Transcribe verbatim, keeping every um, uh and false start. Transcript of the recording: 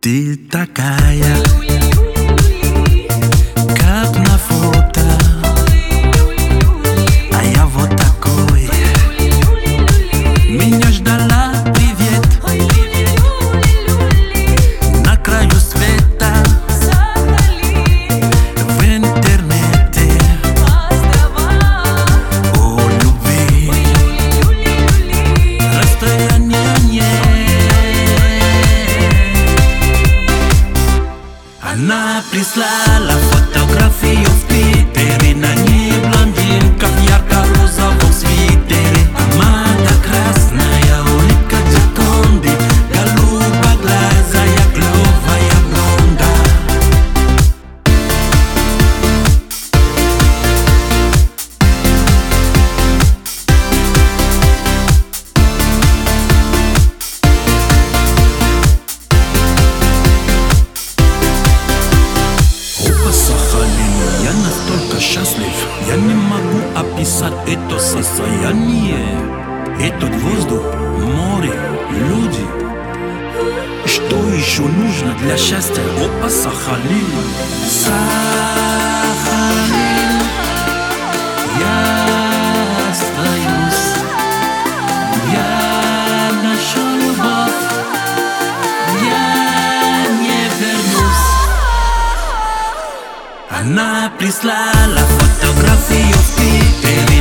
Ты такая, как на фото, а я вот такой. Меня ждала, привет, на краю света, в интернете, о любви, расстояние нет. Она прислала фотографию в Твиттере, на ней блондинка в ярко-розовом свитере, помада красная, улыбка Джаконды, голубоглазая, клёвая блонда. Я настолько счастлив, я не могу описать это состояние. Этот воздух, море, люди. Что еще нужно для счастья? Опа, Сахалин, Сахалин, я остаюсь, я нашел любовь, я не вернусь. Она прислала фотографию в Твиттере.